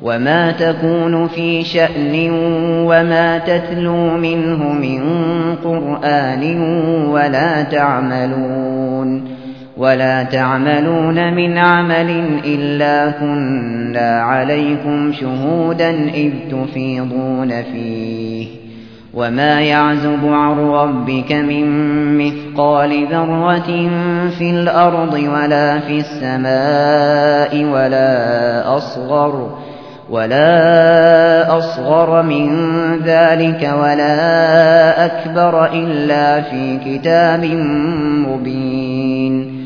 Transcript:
وما تكون في شأن وما تتلو منه من قرآن ولا تعملون من عمل إلا كنا عليكم شهودا إذ تفيضون فيه وما يعزب عن ربك من مثقال ذرة في الأرض ولا في السماء ولا أصغر من ذلك ولا أكبر إلا في كتاب مبين